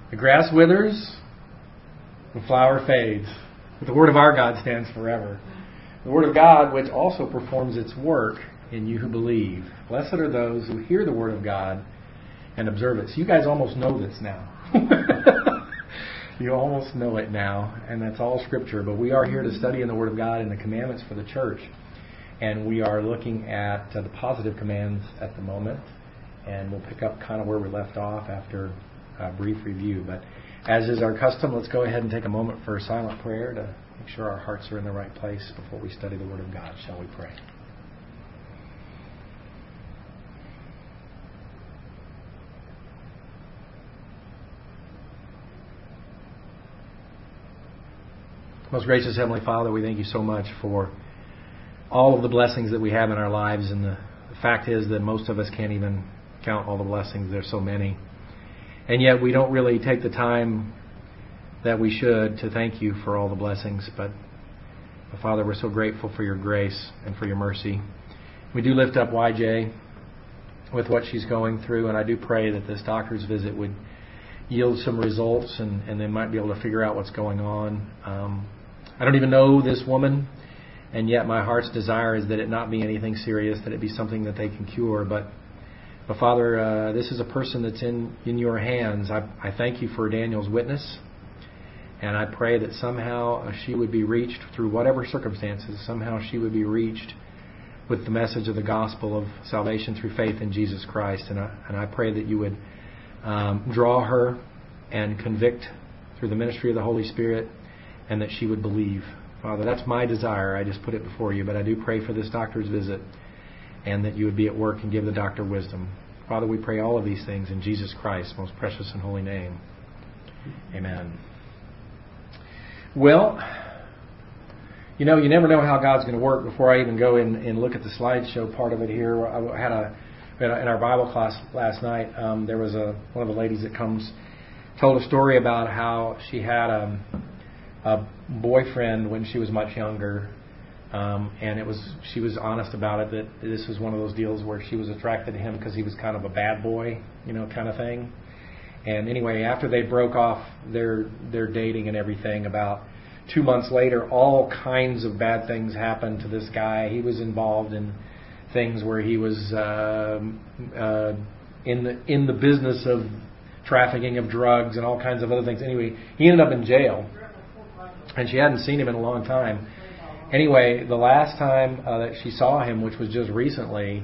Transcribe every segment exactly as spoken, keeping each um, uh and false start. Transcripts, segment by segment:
The grass withers, the flower fades, but the Word of our God stands forever. The Word of God, which also performs its work in you who believe. Blessed are those who hear the Word of God and observe it. So you guys almost know this now. You almost know it now, and that's all Scripture. But we are here to study in the Word of God and the commandments for the church. And we are looking at uh, the positive commands at the moment. And we'll pick up kind of where we left off after a brief review. But as is our custom, let's go ahead and take a moment for a silent prayer to make sure our hearts are in the right place before we study the Word of God. Shall we pray? Most gracious Heavenly Father, we thank you so much for all of the blessings that we have in our lives. And the, the fact is that most of us can't even count all the blessings. There's so many. And yet we don't really take the time that we should to thank you for all the blessings. But, but Father, we're so grateful for your grace and for your mercy. We do lift up Y J with what she's going through. And I do pray that this doctor's visit would yield some results and, and they might be able to figure out what's going on. Um, I don't even know this woman, and yet my heart's desire is that it not be anything serious, that it be something that they can cure. But, but Father, uh, this is a person that's in, in your hands. I, I thank you for Daniel's witness, and I pray that somehow she would be reached through whatever circumstances. Somehow she would be reached with the message of the gospel of salvation through faith in Jesus Christ. And I, and I pray that you would um, draw her and convict through the ministry of the Holy Spirit, and that she would believe. Father, that's my desire. I just put it before you. But I do pray for this doctor's visit and that you would be at work and give the doctor wisdom. Father, we pray all of these things in Jesus Christ's most precious and holy name. Amen. Well, you know, you never know how God's going to work. Before I even go in and look at the slideshow part of it here, I had a, in our Bible class last night, um, there was a one of the ladies that comes, told a story about how she had a, a boyfriend when she was much younger, um, and it was she was honest about it that this was one of those deals where she was attracted to him because he was kind of a bad boy, you know, kind of thing. And anyway, after they broke off their their dating and everything, about two months later, all kinds of bad things happened to this guy. He was involved in things where he was uh, uh, in the in the business of trafficking of drugs and all kinds of other things. Anyway, he ended up in jail. And she hadn't seen him in a long time. Anyway, the last time uh, that she saw him, which was just recently,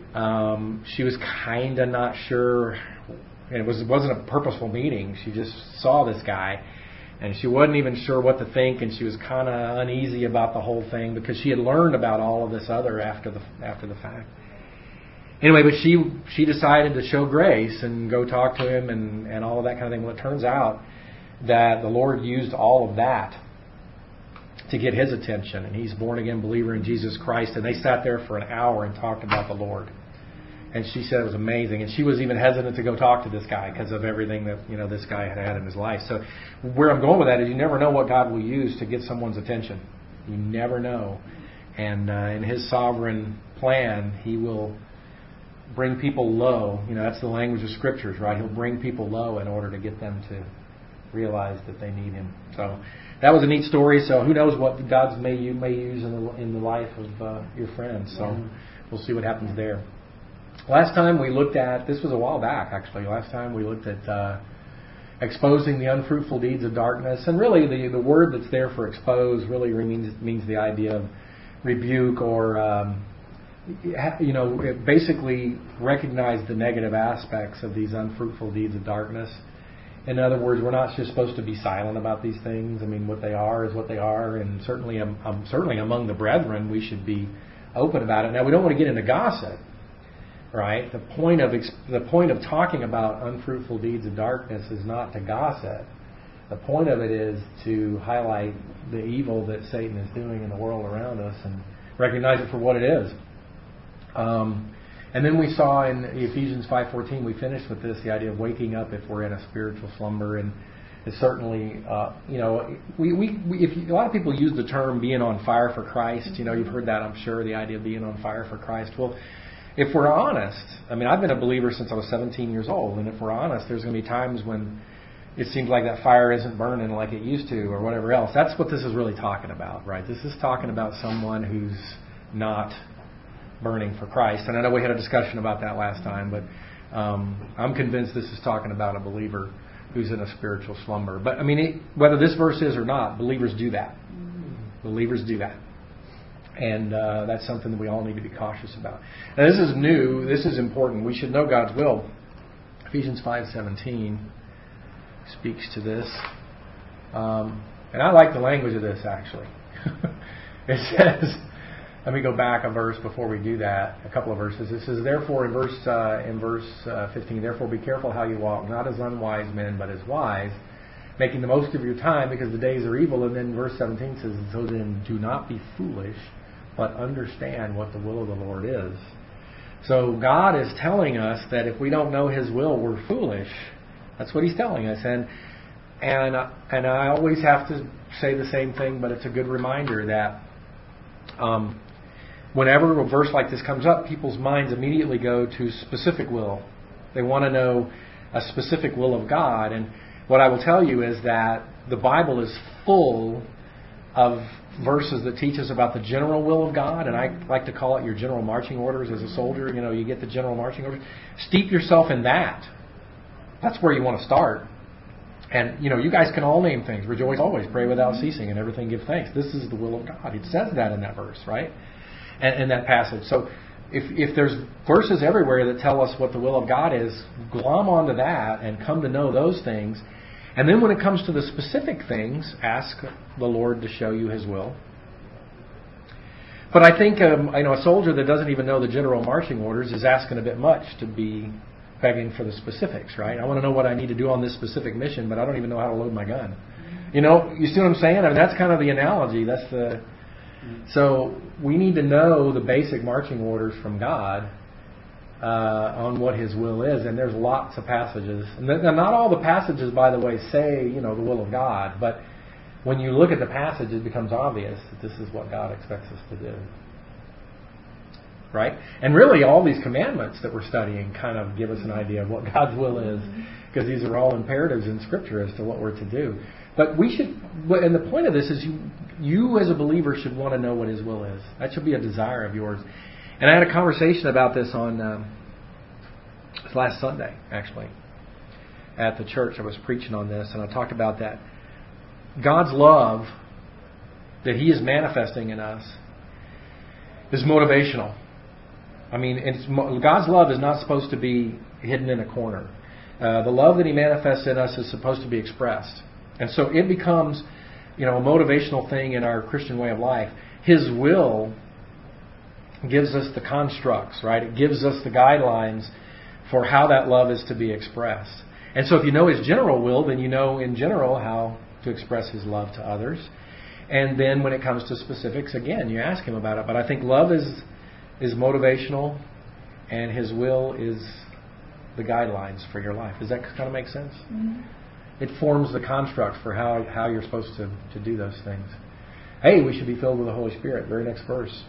um, she was kind of not sure. And it, was, it wasn't a purposeful meeting. She just saw this guy, and she wasn't even sure what to think, and she was kind of uneasy about the whole thing because she had learned about all of this other after the after the fact. Anyway, but she she decided to show grace and go talk to him and, and all of that kind of thing. Well, it turns out that the Lord used all of that to get his attention, and he's a born-again believer in Jesus Christ, and they sat there for an hour and talked about the Lord. And she said it was amazing, and she was even hesitant to go talk to this guy because of everything that, you know, this guy had had in his life. So where I'm going with that is you never know what God will use to get someone's attention. You never know. And uh, in his sovereign plan, he will bring people low. You know, that's the language of Scriptures, right? He'll bring people low in order to get them to realize that they need him. So that was a neat story. So who knows what God's may you may use in the in the life of uh, your friends. So mm-hmm. We'll see what happens there. Last time we looked at, this was a while back actually. Last time we looked at uh, exposing the unfruitful deeds of darkness, and really the the word that's there for expose really means means the idea of rebuke or um, you know basically recognize the negative aspects of these unfruitful deeds of darkness. In other words, we're not just supposed to be silent about these things. I mean, what they are is what they are, and certainly, um, um, certainly among the brethren, we should be open about it. Now, we don't want to get into gossip, right? The point of ex- the point of talking about unfruitful deeds of darkness is not to gossip. The point of it is to highlight the evil that Satan is doing in the world around us and recognize it for what it is. Um, And then we saw in Ephesians five fourteen, we finished with this, the idea of waking up if we're in a spiritual slumber. And it's certainly, uh, you know, we, we, we if you, a lot of people use the term being on fire for Christ. You know, you've heard that, I'm sure, the idea of being on fire for Christ. Well, if we're honest, I mean, I've been a believer since I was seventeen years old. And if we're honest, there's going to be times when it seems like that fire isn't burning like it used to or whatever else. That's what this is really talking about, right? This is talking about someone who's not burning for Christ. And I know we had a discussion about that last time, but um, I'm convinced this is talking about a believer who's in a spiritual slumber. But, I mean, it, whether this verse is or not, believers do that. Believers do that. And uh, that's something that we all need to be cautious about. Now, this is new. This is important. We should know God's will. Ephesians five seventeen speaks to this. Um, and I like the language of this, actually. It says, let me go back a verse before we do that, a couple of verses. It says, therefore, in verse uh, in verse uh, fifteen, therefore be careful how you walk, not as unwise men, but as wise, making the most of your time because the days are evil. And then verse seventeen says, so then do not be foolish, but understand what the will of the Lord is. So God is telling us that if we don't know His will, we're foolish. That's what He's telling us. And and and I always have to say the same thing, but it's a good reminder that um, whenever a verse like this comes up, people's minds immediately go to specific will. They want to know a specific will of God. And what I will tell you is that the Bible is full of verses that teach us about the general will of God, and I like to call it your general marching orders as a soldier. You know, you get the general marching orders. Steep yourself in that. That's where you want to start. And, you know, you guys can all name things. Rejoice always, pray without ceasing, and everything give thanks. This is the will of God. It says that in that verse, right? And in that passage. So if if there's verses everywhere that tell us what the will of God is, glom onto that and come to know those things. And then when it comes to the specific things, ask the Lord to show you His will. But I think um, I know a soldier that doesn't even know the general marching orders is asking a bit much to be begging for the specifics, right? I want to know what I need to do on this specific mission, but I don't even know how to load my gun. You know, you see what I'm saying? I mean, that's kind of the analogy. That's the so we need to know the basic marching orders from God uh, on what His will is, and there's lots of passages. And not all the passages, by the way, say you know the will of God, but when you look at the passage, it becomes obvious that this is what God expects us to do. Right? And really, all these commandments that we're studying kind of give us an idea of what God's will is, because these are all imperatives in Scripture as to what we're to do. But we should, and the point of this is you, you as a believer should want to know what His will is. That should be a desire of yours. And I had a conversation about this on um, last Sunday, actually, at the church. I was preaching on this, and I talked about that. God's love that He is manifesting in us is motivational. I mean, it's, God's love is not supposed to be hidden in a corner. Uh, the love that He manifests in us is supposed to be expressed. And so it becomes, you know, a motivational thing in our Christian way of life. His will gives us the constructs, right? It gives us the guidelines for how that love is to be expressed. And so if you know His general will, then you know in general how to express His love to others. And then when it comes to specifics, again, you ask Him about it. But I think love is is motivational, and His will is the guidelines for your life. Does that kind of make sense? Mm-hmm. It forms the construct for how, how you're supposed to, to do those things. Hey, we should be filled with the Holy Spirit. Very next verse.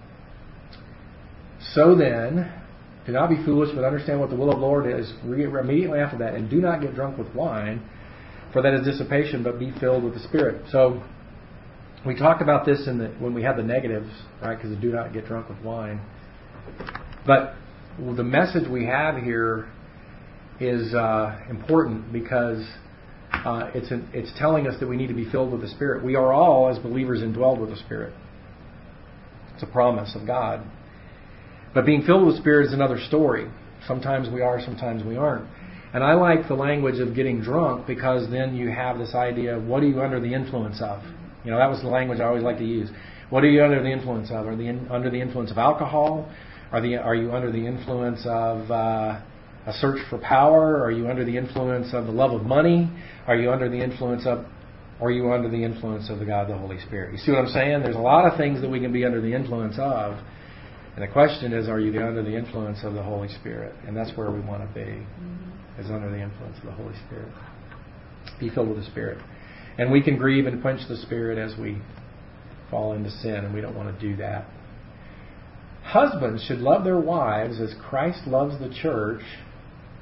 So then, do not be foolish, but understand what the will of the Lord is. Immediately after that, and do not get drunk with wine, for that is dissipation, but be filled with the Spirit. So, we talked about this in the, when we had the negatives, right? Because do not get drunk with wine. But the message we have here is uh, important because uh, it's an, it's telling us that we need to be filled with the Spirit. We are all, as believers, indwelled with the Spirit. It's a promise of God. But being filled with the Spirit is another story. Sometimes we are, sometimes we aren't. And I like the language of getting drunk because then you have this idea of what are you under the influence of? You know, that was the language I always like to use. What are you under the influence of? Are you in, under the influence of alcohol? Are the are you under the influence of uh, a search for power? Are you under the influence of the love of money? Are you under the influence of, or are you under the influence of the God, the Holy Spirit? You see what I'm saying? There's a lot of things that we can be under the influence of. And the question is, are you under the influence of the Holy Spirit? And that's where we want to be, is under the influence of the Holy Spirit. Be filled with the Spirit. And we can grieve and quench the Spirit as we fall into sin, and we don't want to do that. Husbands should love their wives as Christ loves the church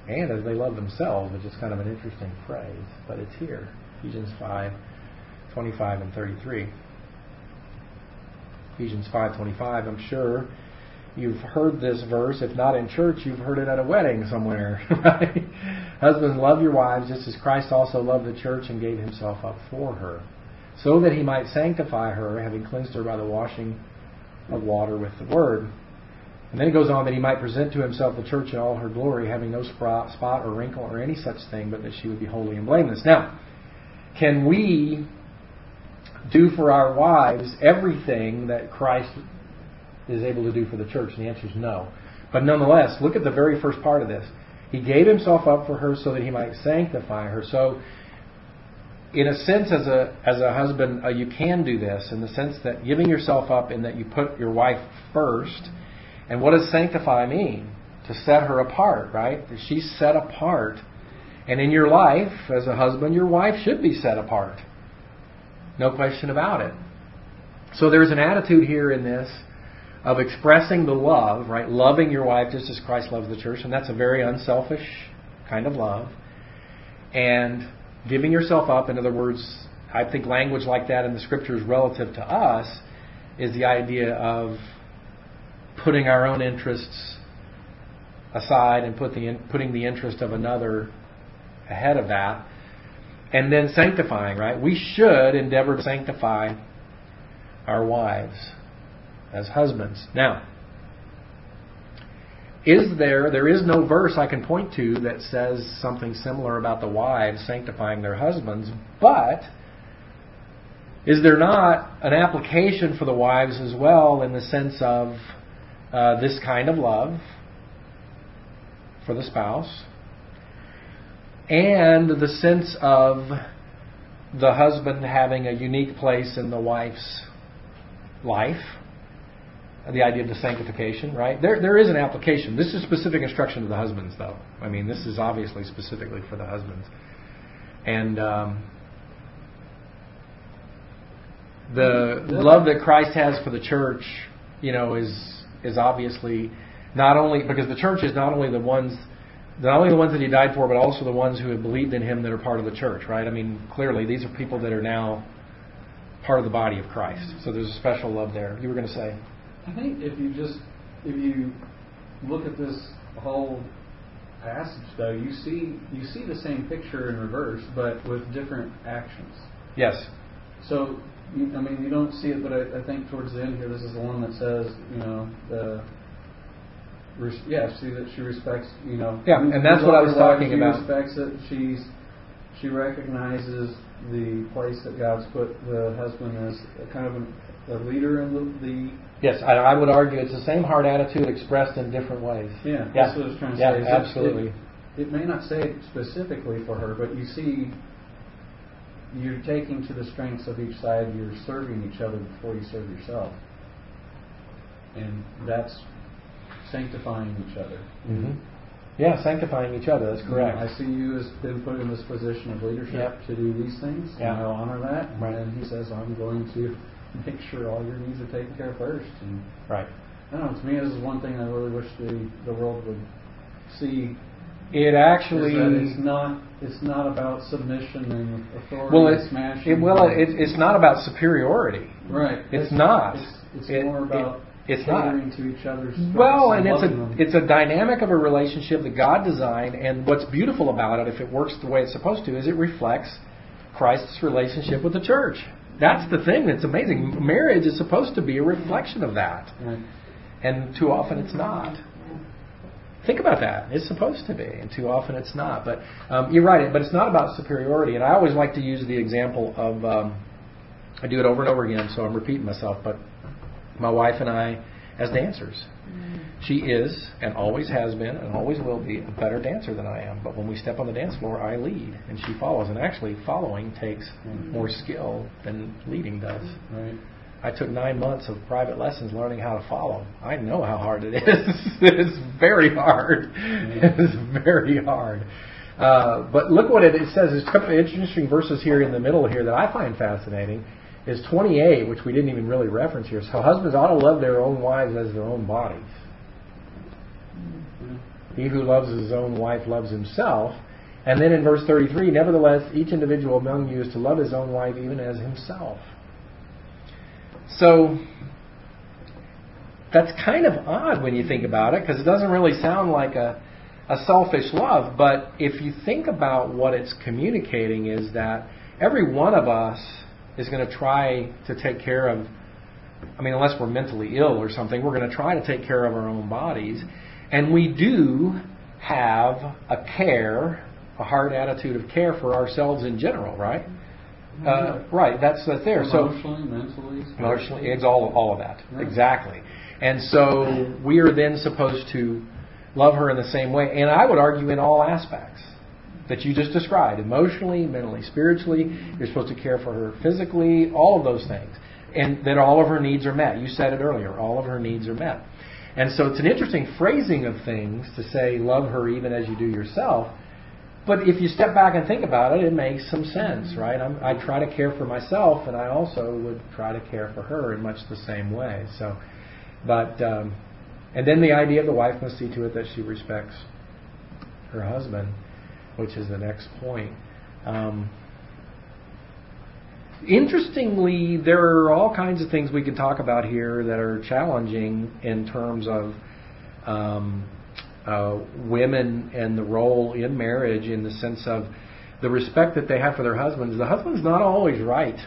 and as they love themselves, which is kind of an interesting phrase, but it's here. Ephesians five, twenty-five and thirty-three. Ephesians five twenty-five, I'm sure you've heard this verse. If not in church, you've heard it at a wedding somewhere, right? Husbands, love your wives just as Christ also loved the church and gave himself up for her, so that he might sanctify her, having cleansed her by the washing of water with the word. And then it goes on that he might present to himself the church in all her glory, having no spot or wrinkle or any such thing, but that she would be holy and blameless. Now, can we do for our wives everything that Christ is able to do for the church? And the answer is no. But nonetheless, look at the very first part of this. He gave himself up for her so that he might sanctify her. So, in a sense, as a as a husband, uh, you can do this in the sense that giving yourself up in that you put your wife first. And what does sanctify mean? To set her apart, right? She's set apart. And in your life, as a husband, your wife should be set apart. No question about it. So there's an attitude here in this of expressing the love, right? Loving your wife just as Christ loves the church. And that's a very unselfish kind of love. And giving yourself up, in other words, I think language like that in the Scriptures relative to us is the idea of putting our own interests aside and put the, putting the interest of another ahead of that. And then sanctifying, right? We should endeavor to sanctify our wives as husbands. Now, is there, there is no verse I can point to that says something similar about the wives sanctifying their husbands, but is there not an application for the wives as well in the sense of uh, this kind of love for the spouse and the sense of the husband having a unique place in the wife's life? The idea of the sanctification, right? There, there is an application. This is specific instruction to the husbands, though. I mean, this is obviously specifically for the husbands. And um, the love that Christ has for the church, you know, is is obviously not only because the church is not only the ones, not only the ones that He died for, but also the ones who have believed in Him that are part of the church, right? I mean, clearly these are people that are now part of the body of Christ. So there's a special love there. You were going to say? I think if you just if you look at this whole passage, though, you see you see the same picture in reverse, but with different actions. Yes. So you, I mean, you don't see it, but I, I think towards the end here, this is the one that says, you know, the res, yeah, see that she respects, you know. Yeah, and that's what I was talking she about. She respects it. She's she recognizes the place that God's put the husband as a kind of a, a leader in the. the Yes, I, I would argue it's the same heart attitude expressed in different ways. Yeah, yeah. that's what I was trying to yeah, say. Yeah, absolutely. It, it may not say it specifically for her, but you see, you're taking to the strengths of each side. You're serving each other before you serve yourself, and that's sanctifying each other. Mm-hmm. Yeah, sanctifying each other. That's correct. You know, I see you as been put in this position of leadership yep. to do these things, yeah. and I'll honor that. Right. And He says, "I'm going to make sure all your needs are taken care of first." And right. I don't know. To me, this is one thing I really wish the the world would see. It actually is that it's not it's not about submission and authority. Well, and it, smashing. it well, it, it's not about superiority. Right. It's, it's not. It's, it's it, more about it, it's catering not. to each other's. Well, and, and it's a them. it's a dynamic of a relationship that God designed, and what's beautiful about it, if it works the way it's supposed to, is it reflects Christ's relationship with the church. That's the thing that's amazing. Marriage is supposed to be a reflection of that. Right. And too often it's not. Think about that. It's supposed to be, and too often it's not. But um, you're right, but it's not about superiority. And I always like to use the example of, um, I do it over and over again, so I'm repeating myself, but my wife and I as dancers. She is, and always has been, and always will be, a better dancer than I am. But when we step on the dance floor, I lead, and she follows. And actually, following takes more skill than leading does. Right. I took nine months of private lessons learning how to follow. I know how hard it is. It's very hard. It's very hard. Uh, but look what it, it says. There's a couple of interesting verses here in the middle here that I find fascinating. Is twenty-eight, which we didn't even really reference here. So husbands ought to love their own wives as their own bodies. He who loves his own wife loves himself. And then in verse thirty-three, nevertheless, each individual among you is to love his own wife even as himself. So that's kind of odd when you think about it, because it doesn't really sound like a, a selfish love. But if you think about what it's communicating, is that every one of us is going to try to take care of, I mean, unless we're mentally ill or something, we're going to try to take care of our own bodies. And we do have a care, a heart attitude of care for ourselves in general, right? Mm-hmm. Uh, right, that's, that's there. Emotionally, so, mentally, emotionally, it's all, all of that. Right. Exactly. And so we are then supposed to love her in the same way. And I would argue in all aspects that you just described, emotionally, mentally, spiritually. You're supposed to care for her physically, all of those things. And that all of her needs are met. You said it earlier, all of her needs are met. And so it's an interesting phrasing of things to say, love her even as you do yourself. But if you step back and think about it, it makes some sense, right? I'm, I try to care for myself, and I also would try to care for her in much the same way. So, but um, and then the idea of the wife must see to it that she respects her husband, which is the next point. Um, Interestingly, there are all kinds of things we can talk about here that are challenging in terms of um, uh, women and the role in marriage, in the sense of the respect that they have for their husbands. The husband's not always right.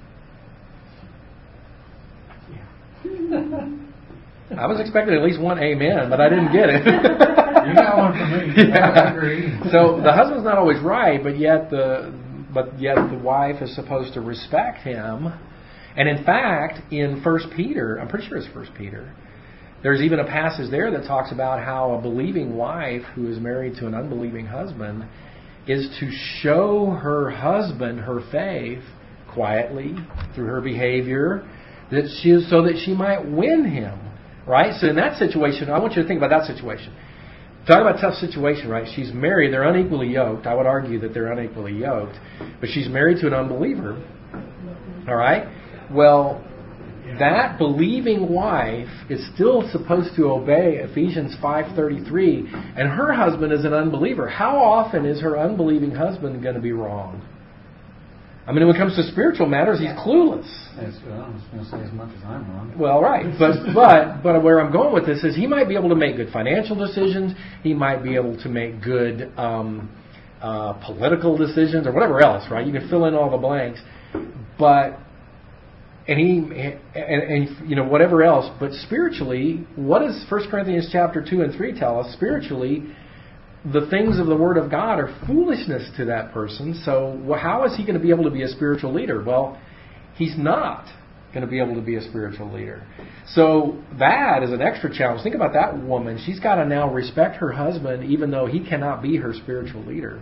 I was expecting at least one amen, but I didn't get it. You got one for me. Yeah. I agree. So the husband's not always right, but yet the but yet the wife is supposed to respect him. And in fact, in First Peter, I'm pretty sure it's First Peter, there's even a passage there that talks about how a believing wife who is married to an unbelieving husband is to show her husband her faith quietly through her behavior, that she is, so that she might win him. Right? So in that situation, I want you to think about that situation. Talk about a tough situation, right? She's married. They're unequally yoked. I would argue that they're unequally yoked. But she's married to an unbeliever. All right? Well, that believing wife is still supposed to obey Ephesians five thirty-three, and her husband is an unbeliever. How often is her unbelieving husband going to be wrong? I mean, when it comes to spiritual matters, he's clueless. Yes, well, I was going to say as much as I'm wrong. Well, right. But but but where I'm going with this is he might be able to make good financial decisions. He might be able to make good um, uh, political decisions or whatever else, right? You can fill in all the blanks. But, and he, and, and you know, whatever else. But spiritually, what does First Corinthians chapter two and three tell us? Spiritually, the things of the Word of God are foolishness to that person. So how is he going to be able to be a spiritual leader? Well, he's not going to be able to be a spiritual leader. So that is an extra challenge. Think about that woman. She's got to now respect her husband even though he cannot be her spiritual leader.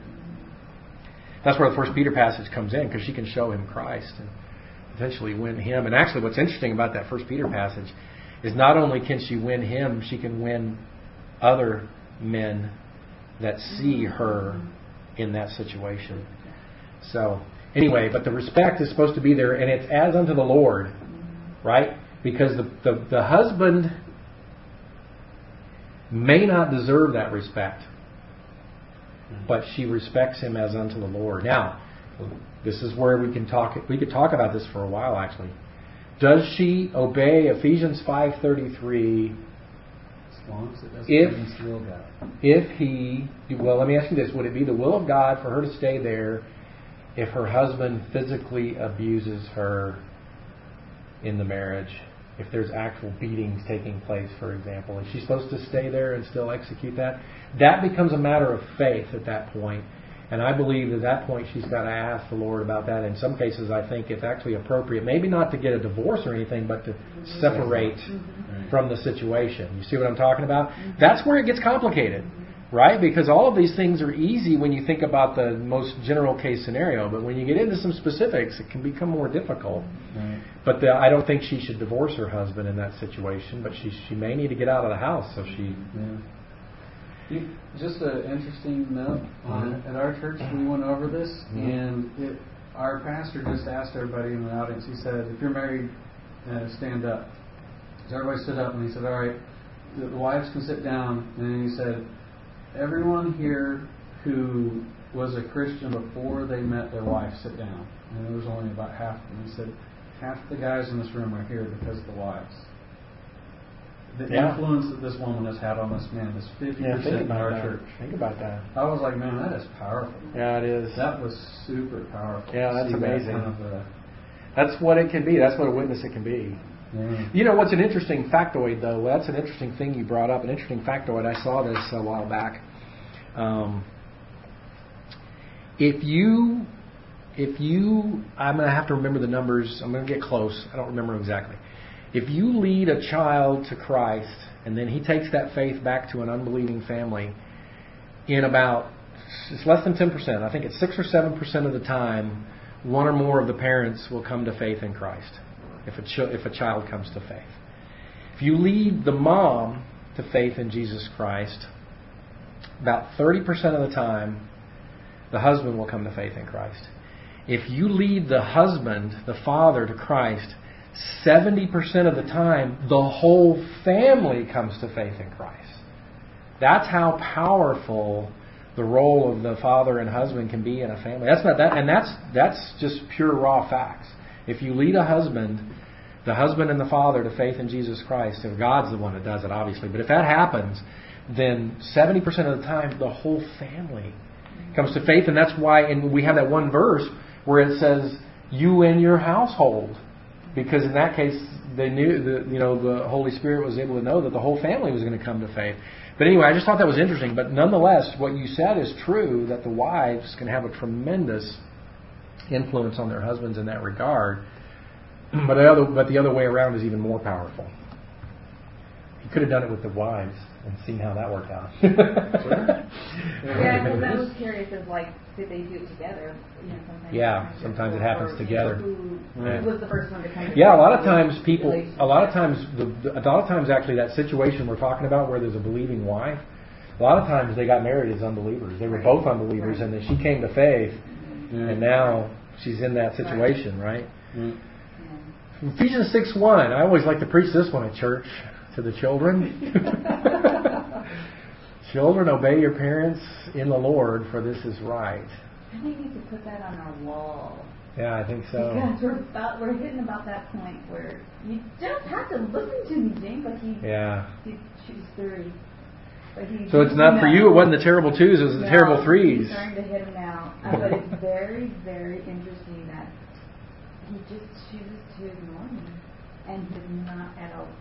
That's where the First Peter passage comes in, because she can show him Christ and potentially win him. And actually what's interesting about that First Peter passage is not only can she win him, she can win other men that see her in that situation. So, anyway, but the respect is supposed to be there, and it's as unto the Lord, right? Because the, the, the husband may not deserve that respect, but she respects him as unto the Lord. Now, this is where we can talk. We could talk about this for a while, actually. Does she obey Ephesians five thirty-three? As long as it doesn't If, against the will of God. If he, well, let me ask you this. Would it be the will of God for her to stay there if her husband physically abuses her in the marriage? If there's actual beatings taking place, for example, is she supposed to stay there and still execute that? That becomes a matter of faith at that point. And I believe at that point she's got to ask the Lord about that. In some cases, I think it's actually appropriate, maybe not to get a divorce or anything, but to separate mm-hmm. from the situation. You see what I'm talking about? Mm-hmm. That's where it gets complicated, right? Because all of these things are easy when you think about the most general case scenario, but when you get into some specifics, it can become more difficult. Right. But the, I don't think she should divorce her husband in that situation, but she she may need to get out of the house. So she. Yeah. Just an interesting note, on, at our church we went over this, mm-hmm. and it, our pastor just asked everybody in the audience, he said, if you're married, uh, stand up. So everybody stood up, and he said, all right, the, the wives can sit down, and then he said, everyone here who was a Christian before they met their wife sit down. And there was only about half of them. He said, half the guys in this room are here because of the wives. The yeah. influence that this woman has had on this man is fifty Yeah, percent think in about our that. church. Think about that. I was like, man, that is powerful. Yeah, it is. That was super powerful. Yeah, to that's see amazing. That kind of a, That's what it can be. That's what a witness it can be. yeah. You know what's an interesting factoid, though? That's an interesting thing you brought up. An interesting factoid. I saw this a while back. Um, if you, if you, I'm going to have to remember the numbers. I'm going to get close. I don't remember exactly. If you lead a child to Christ and then he takes that faith back to an unbelieving family, in about, it's less than ten percent. I think it's six or seven percent of the time, one or more of the parents will come to faith in Christ. If a ch- if a child comes to faith, if you lead the mom to faith in Jesus Christ, about thirty percent of the time, the husband will come to faith in Christ. If you lead the husband, the father, to Christ, seventy percent of the time, the whole family comes to faith in Christ. That's how powerful the role of the father and husband can be in a family. That's not that, and that's that's just pure raw facts. If you lead a husband, the husband and the father, to faith in Jesus Christ, if God's the one that does it, obviously, but if that happens, then seventy percent of the time, the whole family comes to faith, and that's why, and we have that one verse where it says, "You and your household," because in that case, they knew the you know the Holy Spirit was able to know that the whole family was going to come to faith. But anyway, I just thought that was interesting. But nonetheless, what you said is true, that the wives can have a tremendous influence on their husbands in that regard. But the other, but the other way around is even more powerful. He could have done it with the wives and seen how that worked out. Yeah, because I was curious of like, did they do it together? You know, sometimes Yeah, sometimes it happens together. Who Yeah. was the first one to come? Yeah, a lot of times people, a lot of times, the, the, a lot of times actually that situation we're talking about where there's a believing wife, a lot of times they got married as unbelievers. They were Right. both unbelievers, Right. and then she came to faith, Yeah. and now she's in that situation, right? Yeah. Ephesians six one. I always like to preach this one at church to the children. Children, obey your parents in the Lord, for this is right. I think we need to put that on our wall. Yeah, I think so. Because we're about, we're hitting about that point where you don't have to listen to me, James, but he Yeah. he chooses three. But he So it's not for you. It wasn't the terrible twos. It was the no, terrible threes. He's starting to hit him now. Uh, but it's very, very interesting that he just chooses to ignore me, and he's not at all.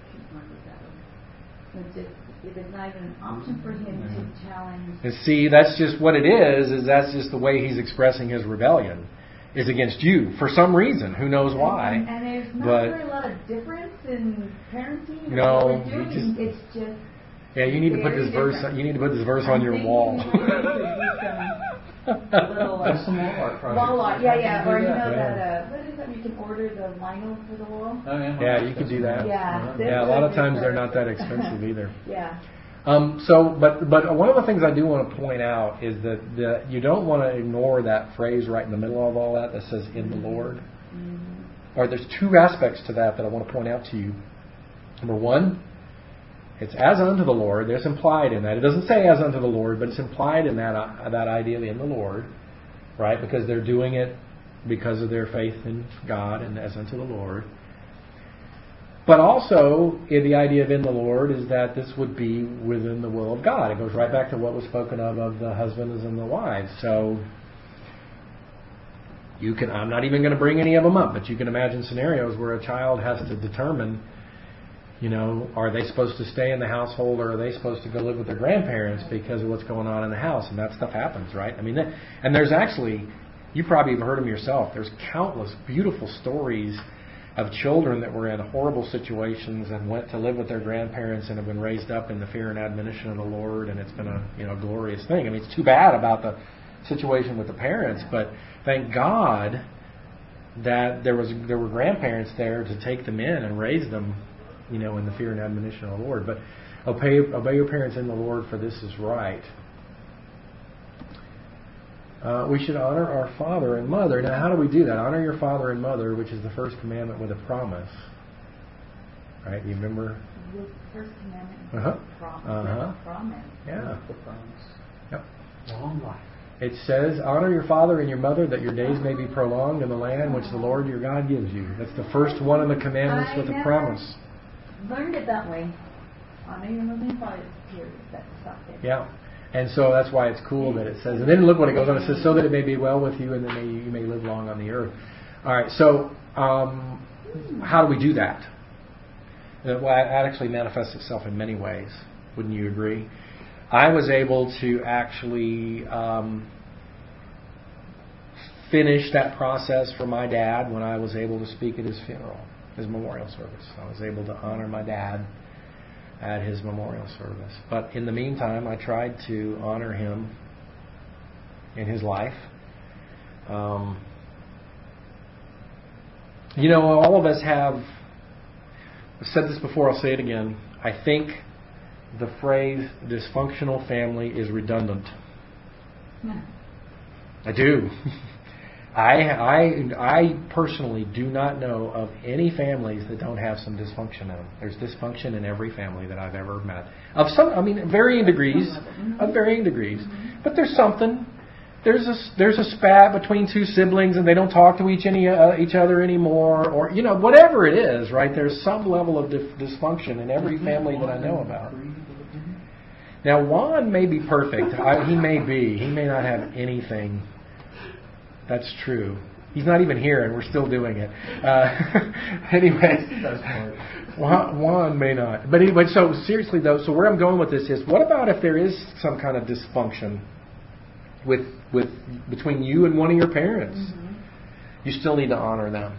It's just, it is not even an option for him to challenge. And see, that's just what it is. Is that's just the way he's expressing his rebellion, is against you for some reason. Who knows why? And, and there's not but, really a lot of difference in parenting. or No, what we're you doing. just- it's just. yeah, you need to put very this verse. different. You need to put this verse on I'm your thinking wall. you might need to do some little, uh, That's some Walmart project. wall art. Yeah, yeah. Or you know Yeah. that. Uh, what is that? You can order the vinyl for the wall. Oh, yeah, Yeah, you could do that. Yeah. Yeah, a lot of times they're not that expensive either. Yeah. Um, so, but but one of the things I do want to point out is that, that you don't want to ignore that phrase right in the middle of all that that says "in the Lord." Mm-hmm. Or there's two aspects to that that I want to point out to you. Number one, it's as unto the Lord. There's implied in that. It doesn't say as unto the Lord, but it's implied in that uh, that idea in the Lord, right? Because they're doing it because of their faith in God and as unto the Lord. But also, in the idea of in the Lord is that this would be within the will of God. It goes right back to what was spoken of of the husbands and the wives. So you can. I'm not even going to bring any of them up, but you can imagine scenarios where a child has to determine, you know, are they supposed to stay in the household or are they supposed to go live with their grandparents because of what's going on in the house? And that stuff happens, right? I mean, that, and there's actually, you probably have heard them yourself. There's countless beautiful stories of children that were in horrible situations and went to live with their grandparents and have been raised up in the fear and admonition of the Lord, and it's been a you know glorious thing. I mean, it's too bad about the situation with the parents, but thank God that there was there were grandparents there to take them in and raise them, you know, in the fear and admonition of the Lord. But obey obey your parents in the Lord, for this is right. Uh, we should honor our father and mother. Now, how do we do that? Honor your father and mother, which is the first commandment with a promise. right? You remember? The first commandment is Uh-huh. a promise. Uh-huh. It's a promise. Yeah. The promise. Yep. Long life. It says, honor your father and your mother that your days may be prolonged in the land which the Lord your God gives you. That's the first one of the commandments I with a never promise. Learned it that way. Honor your mother and father. Period. That's stop there. Yeah. And so that's why it's cool that it says, and then look what it goes on. It says, so that it may be well with you and that may, you may live long on the earth. All right, so um, how do we do that? Uh, Well, that actually manifests itself in many ways. Wouldn't you agree? I was able to actually um, finish that process for my dad when I was able to speak at his funeral, his memorial service. I was able to honor my dad at his memorial service. But in the meantime, I tried to honor him in his life. Um, you know, all of us have, I've said this before, I'll say it again. I think the phrase dysfunctional family is redundant. Yeah. I do. I, I, I personally do not know of any families that don't have some dysfunction in them. There's dysfunction in every family that I've ever met. Of some, I mean, varying degrees, of varying degrees. But there's something. There's a there's a spat between two siblings and they don't talk to each any uh, each other anymore, or you know whatever it is, right? There's some level of dif- dysfunction in every family that I know about. Now Juan may be perfect. I, he may be. He may not have anything. That's true. He's not even here, and we're still doing it. Uh, anyway, Juan, Juan may not. But anyway, so seriously though, so where I'm going with this is, what about if there is some kind of dysfunction with with between you and one of your parents? Mm-hmm. You still need to honor them.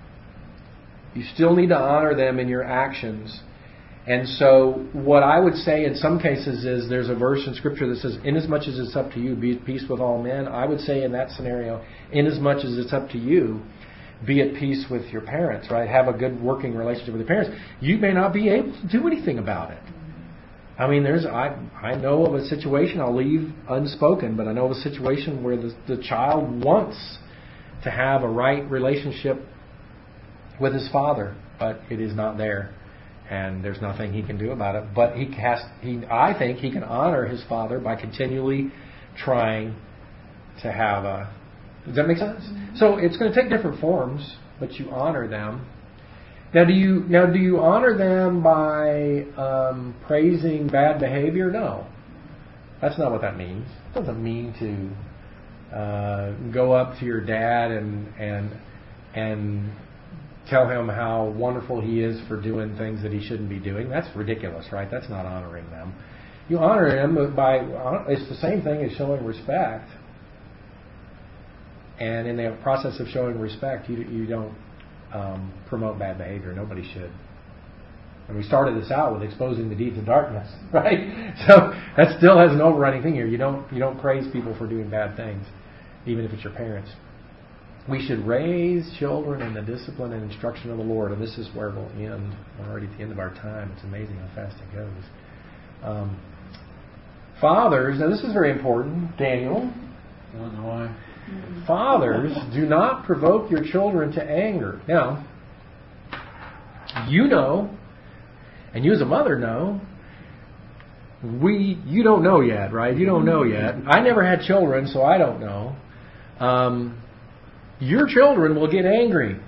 You still need to honor them in your actions. And so what I would say in some cases is there's a verse in Scripture that says, inasmuch as it's up to you, be at peace with all men. I would say in that scenario, inasmuch as it's up to you, be at peace with your parents, right? Have a good working relationship with your parents. You may not be able to do anything about it. I mean, there's I I know of a situation, I'll leave unspoken, but I know of a situation where the, the child wants to have a right relationship with his father, but it is not there. And there's nothing he can do about it. But he has. He, I think he can honor his father by continually trying to have a. Does that make sense? Mm-hmm. So it's going to take different forms, but you honor them. Now, do you now do you honor them by um, praising bad behavior? No, that's not what that means. It doesn't mean to uh, go up to your dad and and and. tell him how wonderful he is for doing things that he shouldn't be doing. That's ridiculous, right? That's not honoring them. You honor him by, it's the same thing as showing respect. And in the process of showing respect, you you don't um, promote bad behavior. Nobody should. And we started this out with exposing the deeds of darkness, right? So that still has an overriding thing here. You don't you don't praise people for doing bad things, even if it's your parents. We should raise children in the discipline and instruction of the Lord. And this is where we'll end. We're already at the end of our time. It's amazing how fast it goes. Um, fathers, now this is very important. Daniel. I don't know why. Fathers, do not provoke your children to anger. Now, you know, and you as a mother know, we you don't know yet, right? You don't know yet. I never had children, so I don't know. Um... Your children will get angry.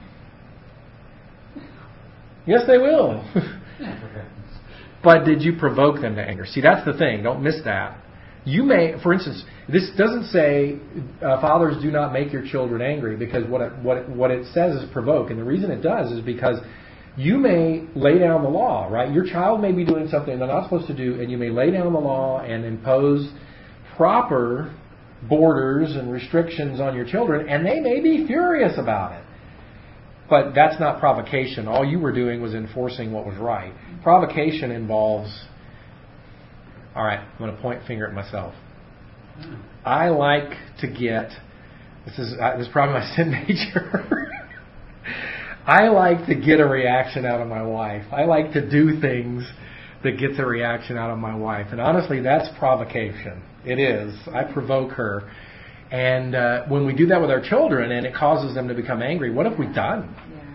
Yes, they will. But did you provoke them to anger? See, that's the thing. Don't miss that. You may, for instance, this doesn't say uh, fathers do not make your children angry, because what it, what it, what it says is provoke. And the reason it does is because you may lay down the law, right? Your child may be doing something they're not supposed to do, and you may lay down the law and impose proper borders and restrictions on your children, and they may be furious about it. But that's not provocation. All you were doing was enforcing what was right. Provocation involves, all right, I'm going to point finger at myself. I like to get, this is, uh, this is probably my sin nature. I like to get a reaction out of my wife. I like to do things that gets a reaction out of my wife. And honestly, that's provocation. It is. I provoke her. And uh, when we do that with our children and it causes them to become angry, what have we done?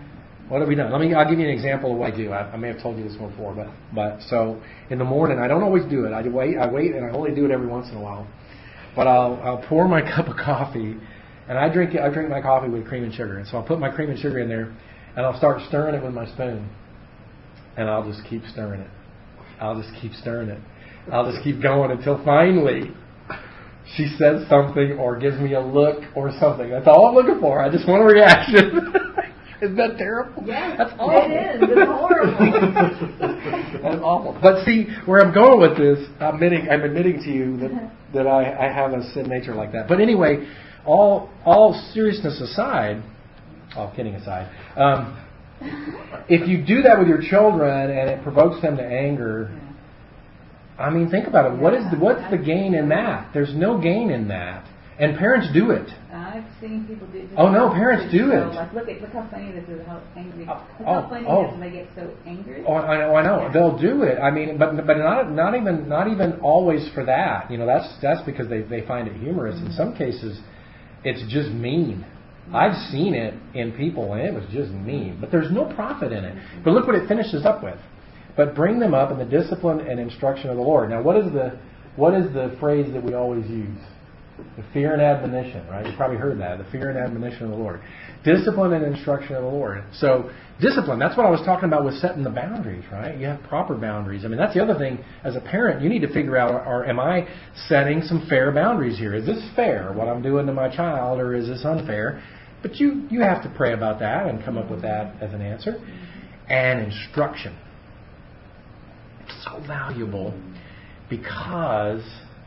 What have we done? Let me. I'll give you an example of what I do. I, I may have told you this before, but but so in the morning, I don't always do it. I wait. I wait, and I only do it every once in a while. But I'll I'll pour my cup of coffee, and I drink it. I drink my coffee with cream and sugar, and so I'll put my cream and sugar in there, and I'll start stirring it with my spoon, and I'll just keep stirring it. I'll just keep stirring it. I'll just keep going until finally she says something or gives me a look or something. That's all I'm looking for. I just want a reaction. Isn't that terrible? Yes, that's awful. it is. It's horrible. That's awful. But see, where I'm going with this, I'm admitting, I'm admitting to you that, that I, I have a sin nature like that. But anyway, all all seriousness aside, all kidding aside, um, if you do that with your children and it provokes them to anger, I mean, think about it. What is the, what's the gain in that? There's no gain in that. And parents do it. I've seen people do. Oh no, parents do so, it. Like, look at look how funny this is. How angry. Look Oh, how funny oh. it is when they get so angry. Oh, I know, I know. Yeah. They'll do it. I mean, but but not not even not even always for that. You know, that's that's because they they find it humorous. Mm-hmm. In some cases, it's just mean. Mm-hmm. I've seen it in people, and it was just mean. But there's no profit in it. Mm-hmm. But look what it finishes up with. But bring them up in the discipline and instruction of the Lord. Now, what is the what is the phrase that we always use? The fear and admonition, right? You've probably heard that. The fear and admonition of the Lord. Discipline and instruction of the Lord. So, discipline, that's what I was talking about with setting the boundaries, right? You have proper boundaries. I mean, that's the other thing. As a parent, you need to figure out, are, am I setting some fair boundaries here? Is this fair, what I'm doing to my child, or is this unfair? But you, you have to pray about that and come up with that as an answer. And instruction. It's so valuable because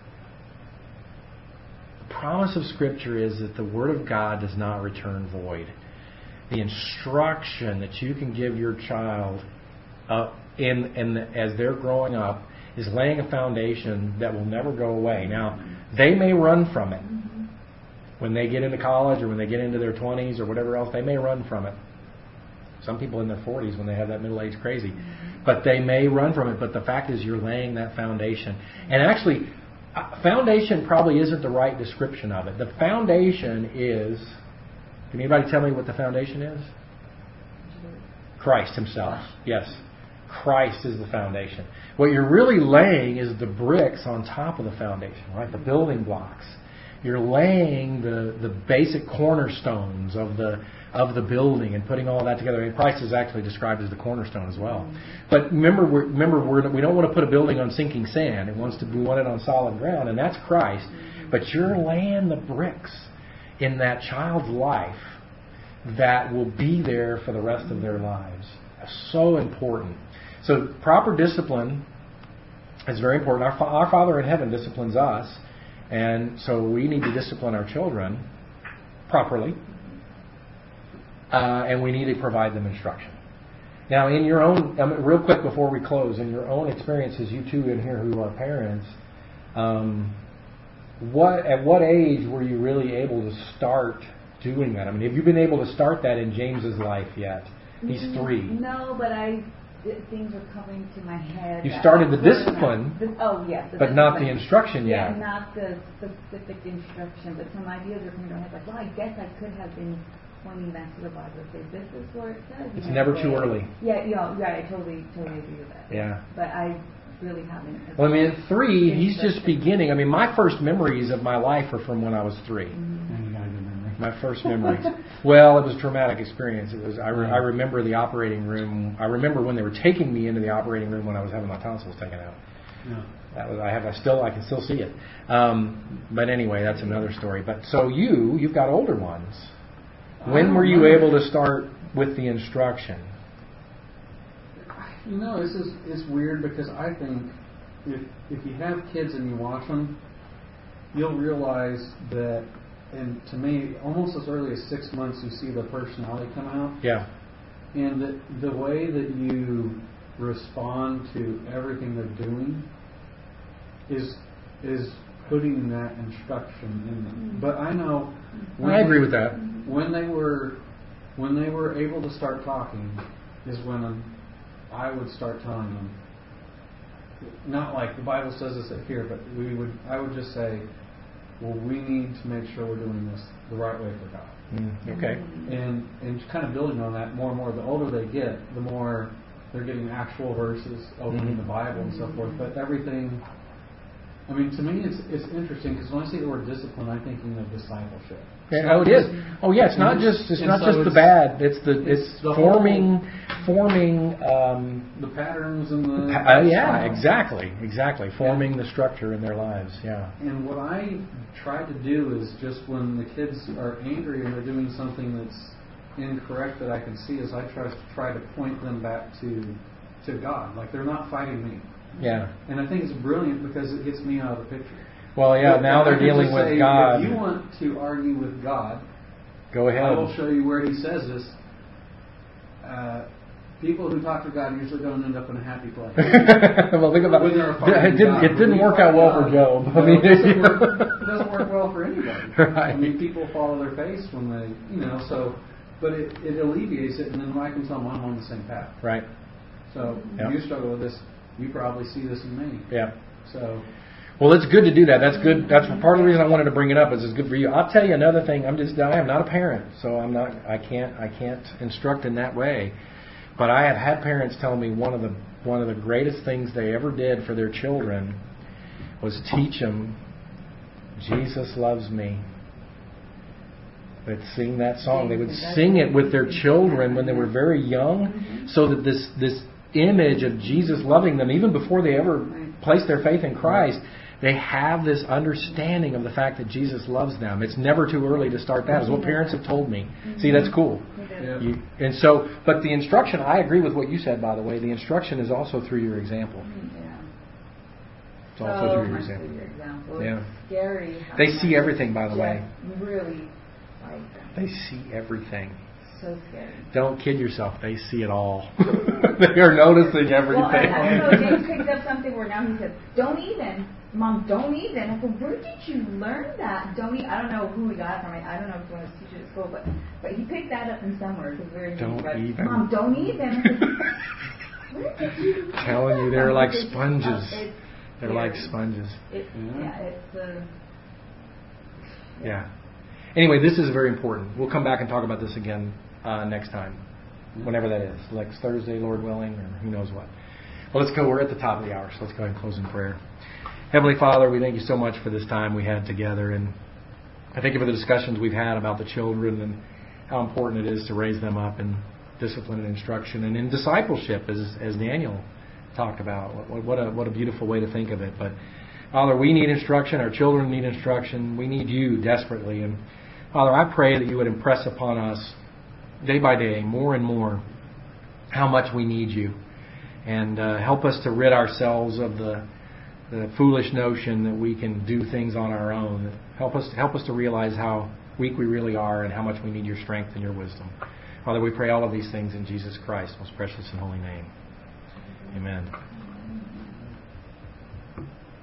the promise of Scripture is that the Word of God does not return void. The instruction that you can give your child uh, in, in the, as they're growing up is laying a foundation that will never go away. Now, they may run from it. When they get into college or when they get into their twenties or whatever else, they may run from it. Some people in their forties when they have that middle-aged crazy. But they may run from it. But the fact is you're laying that foundation. And actually, foundation probably isn't the right description of it. The foundation is, can anybody tell me what the foundation is? Christ Himself. Yes. Christ is the foundation. What you're really laying is the bricks on top of the foundation, right? The building blocks. You're laying the, the basic cornerstones of the of the building and putting all that together. And Christ is actually described as the cornerstone as well. But remember, we're, remember, we're, we don't want to put a building on sinking sand. It wants to we want it on solid ground, and that's Christ. But you're laying the bricks in that child's life that will be there for the rest of their lives. That's so important. So proper discipline is very important. Our, our Father in heaven disciplines us. And so we need to discipline our children properly. Uh, and we need to provide them instruction. Now, in your own, um, real quick before we close, in your own experiences, you two in here who are parents, um, what at what age were you really able to start doing that? I mean, have you been able to start that in James's life yet? He's three. No, but I... things are coming to my head. You started the discipline, the, oh yes, but not the instruction yeah, yet. Yeah, not the specific instruction, but some ideas are coming to my head. Like, well, I guess I could have been pointing back to the Bible and say, "This is where it says." It's never too early. Yeah, yeah, right. I totally, totally agree with that. Yeah. But I really haven't. Well, I mean, at three, he's just beginning. I mean, my first memories of my life are from when I was three. Mm-hmm. And you got a good memory. My first memories. Well, it was a traumatic experience. It was. I, re, I remember the operating room. I remember when they were taking me into the operating room when I was having my tonsils taken out. Yeah. That was. I have. I still. I can still see it. Um, but anyway, that's another story. But so you, you've got older ones. When were you able to start with the instruction? You know, this is it's weird because I think if if you have kids and you watch them, you'll realize that. And to me, almost as early as six months, you see the personality come out. Yeah. And the, the way that you respond to everything they're doing is is putting that instruction in them. But I know. When I agree with that. When they were when they were able to start talking, is when I would start telling them. Not like the Bible says this here, but we would. I would just say. well, we need to make sure we're doing this the right way for God. Mm, okay. And and kind of building on that, more and more, the older they get, the more they're getting actual verses, opening Mm-hmm. the Bible and so forth. But everything, I mean, to me, it's it's interesting because when I say the word discipline, I'm thinking of discipleship. Yeah, oh, it is. Oh, yeah. It's not And just it's and not so just the it's- bad. It's the it's it's, the forming forming. Um, The patterns and the uh, yeah, style. exactly, exactly. Forming the structure in their lives. Yeah. And what I try to do is just when the kids are angry and they're doing something that's incorrect that I can see, is I try to try to point them back to to God. Like they're not fighting me. Yeah. And I think it's brilliant because it gets me out of the picture. Well, yeah. But Now I they're can dealing just with say, God. If you want to argue with God, Go ahead. I will show you where He says this. Uh, people who talk to God usually don't end up in a happy place. Well, think about When it. they're It fighting didn't. God. It didn't When you work out fight well God, for Job. no, I mean, it doesn't work, it doesn't work well for anybody. Right. I mean, people fall on their face when they, you know. So, but it, it alleviates it, and then I can tell them I'm on the same path. Right. So Yeah. you struggle with this. You probably see this in me. Yeah. So. Well, it's good to do that. That's good. That's part of the reason I wanted to bring it up. Is it's good for you. I'll tell you another thing. I'm just. I am not a parent, so I'm not. I can't. I can't instruct in that way. But I have had parents tell me one of the one of the greatest things they ever did for their children was teach them Jesus loves me. They'd sing that song. They would sing it with their children when they were very young, so that this this image of Jesus loving them, even before they ever place their faith in Christ, they have this understanding of the fact that Jesus loves them. It's never too early to start that, is what parents have told me. See, that's cool. Yeah. You, and so, but the instruction, I agree with what you said, by the way. The instruction is also through your example. Yeah. It's also So through your much example. through your example. Yeah. It's scary. How They much see everything, by the just way. Really like them. They see everything. So scary. Don't kid yourself. They see it all. They are noticing everything. Well, I, I don't know. James picked up something where now he says, "Don't even, Mom, don't even." I said, "Where did you learn that? Don't even." I don't know who he got it from. I don't know if he was a teacher at school, but but he picked that up in somewhere because we were Don't right, even. Mom, don't even. I said, Where did you? Telling you, they're like It's- sponges. it's They're like scary. sponges. It, Yeah. yeah, it's uh, Yeah. Anyway, this is very important. We'll come back and talk about this again uh, next time, whenever that is, next Thursday, Lord willing, or who knows what. Well, let's go. We're at the top of the hour, so let's go ahead and close in prayer. Heavenly Father, we thank you so much for this time we had together, and I thank you for the discussions we've had about the children and how important it is to raise them up in discipline and instruction and in discipleship, as as Daniel talked about. What, what a what a beautiful way to think of it. But Father, we need instruction. Our children need instruction. We need you desperately. And Father, I pray that you would impress upon us day by day, more and more, how much we need you, and uh, help us to rid ourselves of the the foolish notion that we can do things on our own. Help us help us to realize how weak we really are and how much we need your strength and your wisdom. Father, we pray all of these things in Jesus Christ's most precious and holy name. Amen.